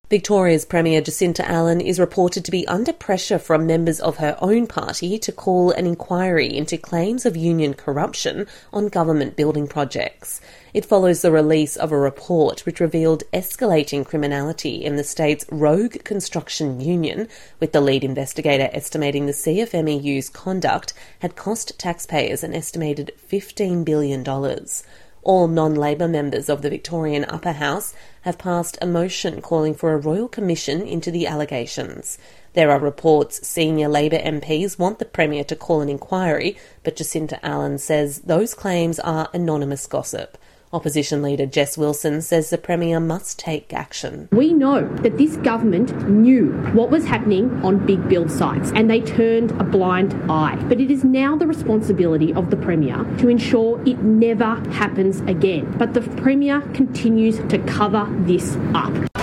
Victoria's Premier Jacinta Allan is reported to be under pressure from members of her own party to call an inquiry into claims of union corruption on government building projects. It follows the release of a report which revealed escalating criminality in the state's rogue construction union, with the lead investigator estimating the CFMEU's conduct had cost taxpayers an estimated $15 billion. All non-Labor members of the Victorian Upper House have passed a motion calling for a royal commission into the allegations. There are reports senior Labor MPs want the Premier to call an inquiry, but Jacinta Allan says those claims are anonymous gossip. Opposition leader Jess Wilson says the Premier must take action. We know that this government knew what was happening on big build sites and they turned a blind eye. But it is now the responsibility of the Premier to ensure it never happens again. But the Premier continues to cover this up.